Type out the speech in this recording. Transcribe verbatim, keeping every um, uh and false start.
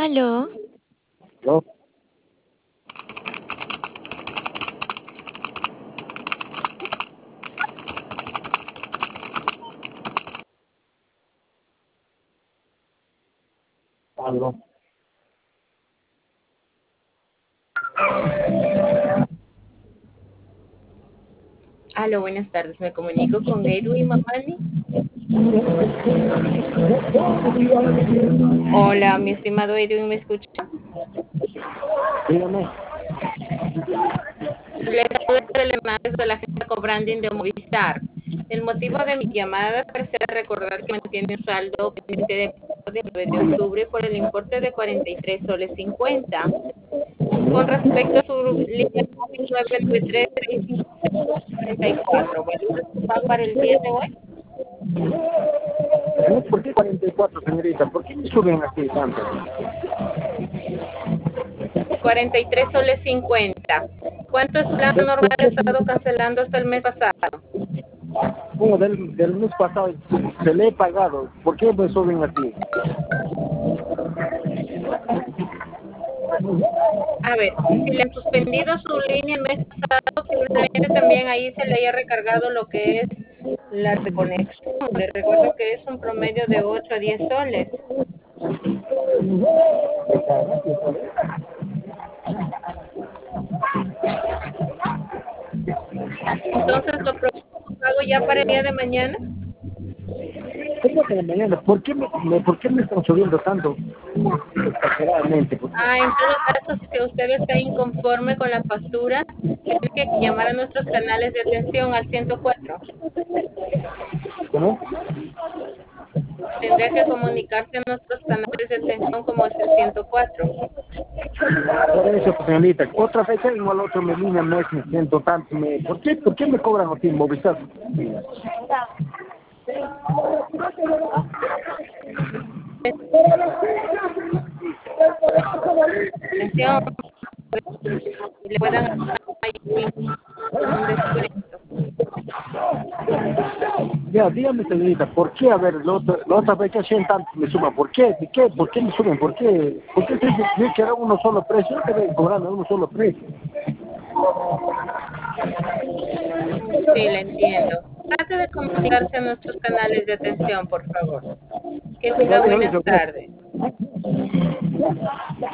Aló, ¿No? Algo. aló, buenas tardes. Me comunico con Edwin Mamani. Hola, mi estimado Edwin, ¿me escucha? Dígame. Le saludo de la imagen de la agencia Cobranding de Movistar. El motivo de mi llamada es para recordar que mantiene un saldo pendiente de pago del nueve de octubre por el importe de cuarenta y tres soles cincuenta. Con respecto a su línea móvil nueve nueve tres, seis cinco cero, treinta y cuatro, ¿valida su pago para el día de hoy? ¿No? ¿Por qué cuarenta y cuatro, señorita? ¿Por qué me suben así tanto? cuarenta y tres soles cincuenta. ¿Cuánto es plan ¿De- normal ¿Por ha qué, estado señorita? cancelando hasta el mes pasado? Como del, del mes pasado se le he pagado. ¿Por qué me suben así? A ver, si le han suspendido su línea el mes pasado, probablemente también ahí se le haya recargado lo que es la reconexión. Le recuerdo que es un promedio de ocho a diez soles. Entonces, lo próximo pago ya para el día de mañana. ¿Cómo que en la mañana? ¿Por qué me, me- ¿por qué me están subiendo tanto? Exageradamente. ¿Por qué? Ah, en todo caso, si usted está inconforme con la factura, tiene que llamar a nuestros canales de atención al ciento cuatro. ¿Cómo? Tendría que comunicarse a nuestros canales de atención como es el ciento cuatro. Por eso, pues, señorita, otra fecha igual otro me línea me me siento tanto. Me, ¿por, qué, ¿Por qué me cobran así Movistar? Atención, le puedan ahí un descuento. Ya, dígame, señorita, ¿por qué? A ver, la otra, la otra fecha cien tanto me suban. ¿Por qué? ¿De qué? ¿Por qué me suben? ¿Por qué? ¿Por qué tiene que que era uno solo precio? ¿Qué me cobran a uno solo precio? Sí, le entiendo. Trate de comunicarse a nuestros canales de atención, por favor. Que Ya, tenga déjame buenas eso, gracias. tardes.